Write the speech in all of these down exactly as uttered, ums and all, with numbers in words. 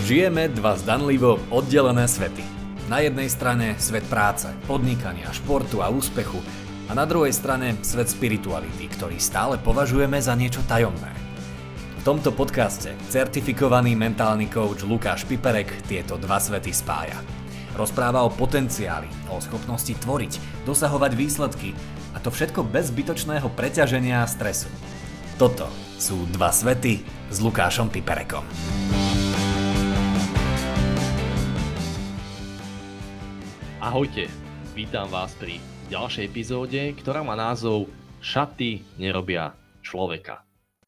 Žijeme dva zdanlivo oddelené svety. Na jednej strane svet práce, podnikania, športu a úspechu a na druhej strane svet spirituality, ktorý stále považujeme za niečo tajomné. V tomto podcaste certifikovaný mentálny coach Lukáš Piperek tieto dva svety spája. Rozpráva o potenciáli, o schopnosti tvoriť, dosahovať výsledky a to všetko bez zbytočného preťaženia a stresu. Toto sú dva svety s Lukášom Piperekom. Ahojte, vítam vás pri ďalšej epizóde, ktorá má názov Šaty nerobia človeka.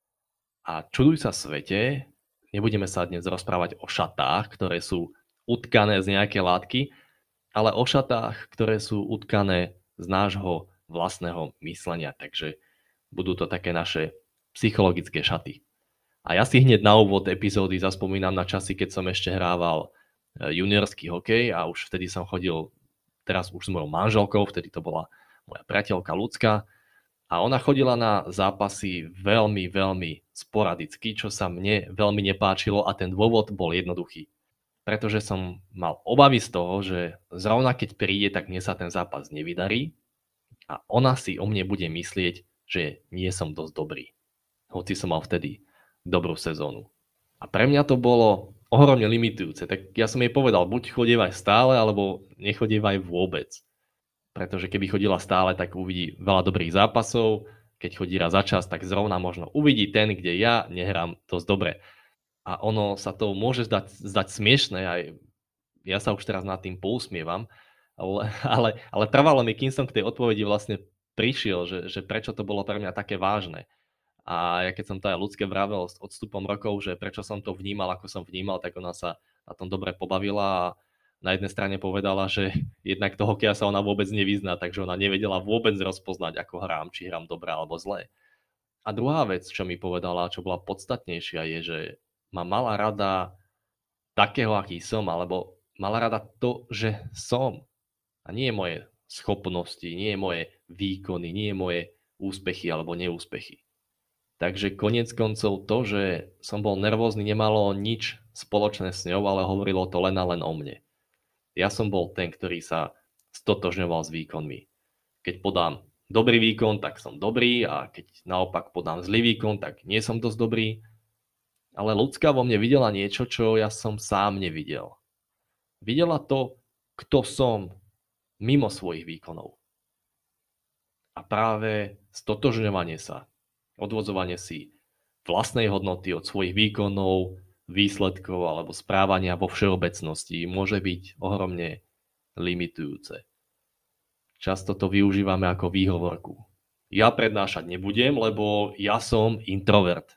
A čuduj sa svete, nebudeme sa dnes rozprávať o šatách, ktoré sú utkané z nejaké látky, ale o šatách, ktoré sú utkané z nášho vlastného myslenia, takže budú to také naše psychologické šaty. A ja si hneď na úvod epizódy zaspomínam na časy, keď som ešte hrával juniorský hokej a už vtedy som chodil, teraz už s mojou manželkou, vtedy to bola moja priateľka Ľudská, a ona chodila na zápasy veľmi, veľmi sporadicky, čo sa mne veľmi nepáčilo, a ten dôvod bol jednoduchý. Pretože som mal obavy z toho, že zrovna keď príde, tak mne sa ten zápas nevydarí a ona si o mne bude myslieť, že nie som dosť dobrý. Hoci som mal vtedy dobrú sezónu. A pre mňa to bolo ohromne limitujúce. Tak ja som jej povedal, buď chodievaj stále, alebo nechodievaj vôbec. Pretože keby chodila stále, tak uvidí veľa dobrých zápasov. Keď chodí raz za čas, tak zrovna možno uvidí ten, kde ja nehrám dosť dobre. A ono sa to môže zdať, zdať smiešné, aj ja sa už teraz nad tým pousmievam, ale, ale, ale trvalo mi, kým som k tej odpovedi vlastne prišiel, že, že prečo to bolo pre mňa také vážne. A ja keď som to aj Ľudské vravel s odstupom rokov, že prečo som to vnímal, ako som vnímal, tak ona sa na tom dobre pobavila a na jednej strane povedala, že jednak do hokeja sa ona vôbec nevyzná, takže ona nevedela vôbec rozpoznať, ako hrám, či hrám dobre alebo zle. A druhá vec, čo mi povedala, čo bola podstatnejšia, je, že ma mala rada takého, aký som, alebo mala rada to, že som. A nie moje schopnosti, nie moje výkony, nie moje úspechy alebo neúspechy. Takže koniec koncov to, že som bol nervózny, nemalo nič spoločné s ňou, ale hovorilo to len a len o mne. Ja som bol ten, ktorý sa stotožňoval s výkonmi. Keď podám dobrý výkon, tak som dobrý, a keď naopak podám zlý výkon, tak nie som dosť dobrý. Ale Ľudská vo mne videla niečo, čo ja som sám nevidel. Videla to, kto som mimo svojich výkonov. A práve stotožňovanie sa, odvodzovanie si vlastnej hodnoty od svojich výkonov, výsledkov alebo správania vo všeobecnosti môže byť ohromne limitujúce. Často to využívame ako výhovorku. Ja prednášať nebudem, lebo ja som introvert.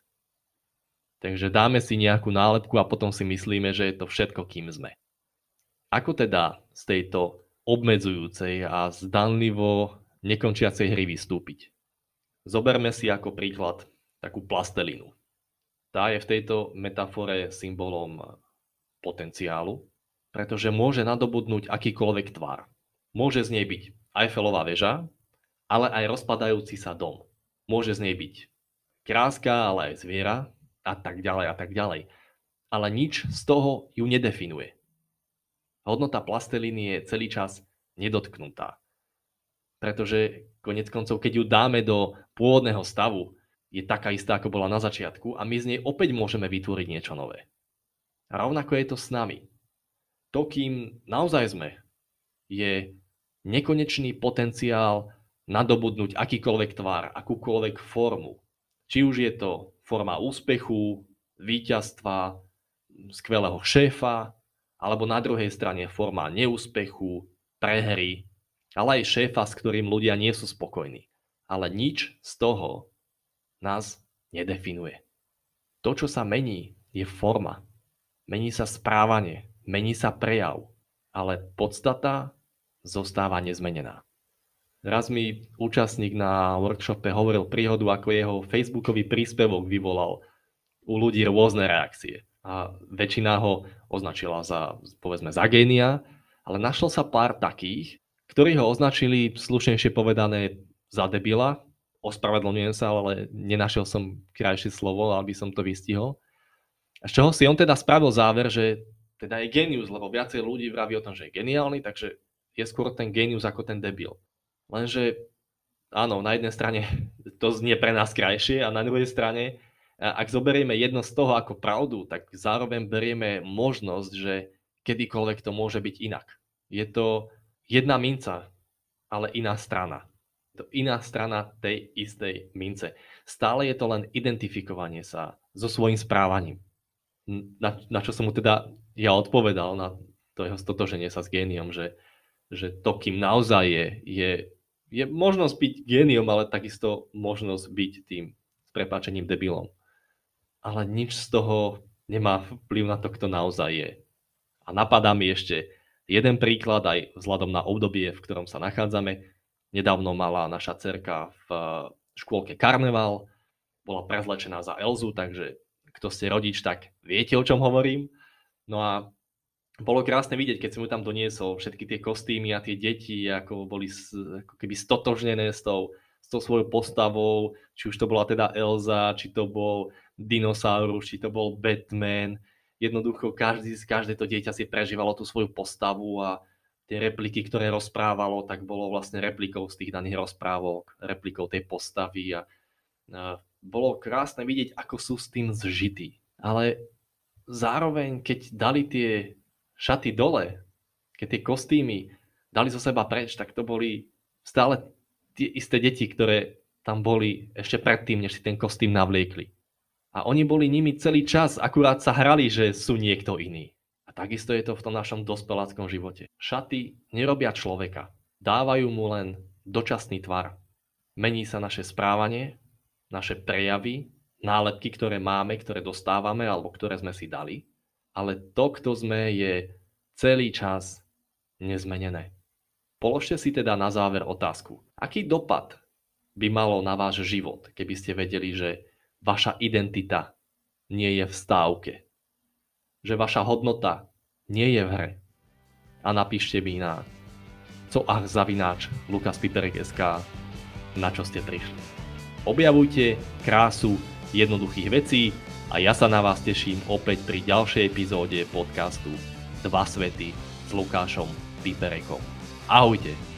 Takže dáme si nejakú nálepku a potom si myslíme, že je to všetko, kým sme. Ako teda z tejto obmedzujúcej a zdanlivo nekončiacej hry vystúpiť? Zoberme si ako príklad takú plastelinu. Tá je v tejto metafore symbolom potenciálu, pretože môže nadobudnúť akýkoľvek tvar. Môže z nej byť Eiffelová väža, ale aj rozpadajúci sa dom. Môže z nej byť kráska, ale aj zviera a tak ďalej a tak ďalej. Ale nič z toho ju nedefinuje. Hodnota plasteliny je celý čas nedotknutá. Pretože koniec koncov, keď ju dáme do pôvodného stavu, je taká istá, ako bola na začiatku, a my z nej opäť môžeme vytvoriť niečo nové. A rovnako je to s nami. To, kým naozaj sme, je nekonečný potenciál nadobudnúť akýkoľvek tvar, akúkoľvek formu. Či už je to forma úspechu, víťazstva, skvelého šéfa, alebo na druhej strane forma neúspechu, prehry, ale aj šéfa, s ktorým ľudia nie sú spokojní. Ale nič z toho nás nedefinuje. To, čo sa mení, je forma. Mení sa správanie, mení sa prejav, ale podstata zostáva nezmenená. Raz mi účastník na workshope hovoril príhodu, ako jeho facebookový príspevok vyvolal u ľudí rôzne reakcie. A väčšina ho označila za, povedzme, za génia, ale našlo sa pár takých, ktorí ho označili, slušnejšie povedané, za debila. Ospravedlňujem sa, ale nenašiel som krajšie slovo, aby som to vystihol. A z čoho si on teda spravil záver, že teda je genius, lebo viacej ľudí vraví o tom, že je geniálny, takže je skôr ten genius ako ten debil. Lenže áno, na jednej strane to znie pre nás krajšie a na druhej strane, ak zoberieme jedno z toho ako pravdu, tak zároveň berieme možnosť, že kedykoľvek to môže byť inak. Je to jedna minca, ale iná strana. To iná strana tej istej mince. Stále je to len identifikovanie sa so svojím správaním. Na, na čo som mu teda ja odpovedal, na to jeho stotoženie sa s géniom, že, že to, kým naozaj je, je, je možnosť byť géniom, ale takisto možnosť byť tým s prepáčením debilom. Ale nič z toho nemá vplyv na to, kto naozaj je. A napadá mi ešte jeden príklad aj vzhľadom na obdobie, v ktorom sa nachádzame. Nedávno mala naša dcerka v škôlke karneval, bola prezlečená za Elzu, takže kto ste rodič, tak viete, o čom hovorím. No a bolo krásne vidieť, keď som mu tam doniesol všetky tie kostýmy a tie deti, ako boli ako keby stotožnené s tou, s tou svojou postavou, či už to bola teda Elza, či to bol dinosaurus, či to bol Batman. Jednoducho každý, každé to dieťa si prežívalo tú svoju postavu a tie repliky, ktoré rozprávalo, tak bolo vlastne replikou z tých daných rozprávok, replikou tej postavy a, a bolo krásne vidieť, ako sú s tým zžití. Ale zároveň, keď dali tie šaty dole, keď tie kostýmy dali zo seba preč, tak to boli stále tie isté deti, ktoré tam boli ešte predtým, než si ten kostým navliekli. A oni boli nimi celý čas, akurát sa hrali, že sú niekto iný. Takisto je to v tom našom dospeláckom živote. Šaty nerobia človeka. Dávajú mu len dočasný tvar. Mení sa naše správanie, naše prejavy, nálepky, ktoré máme, ktoré dostávame alebo ktoré sme si dali. Ale to, kto sme, je celý čas nezmenené. Položte si teda na záver otázku. Aký dopad by malo na váš život, keby ste vedeli, že vaša identita nie je v stávke? Že vaša hodnota nie je v hre. A napíšte mi na coach zavináč lukaspiperek bodka es ká, na čo ste prišli. Objavujte krásu jednoduchých vecí a ja sa na vás teším opäť pri ďalšej epizóde podcastu Dva svety s Lukášom Piperekom. Ahojte!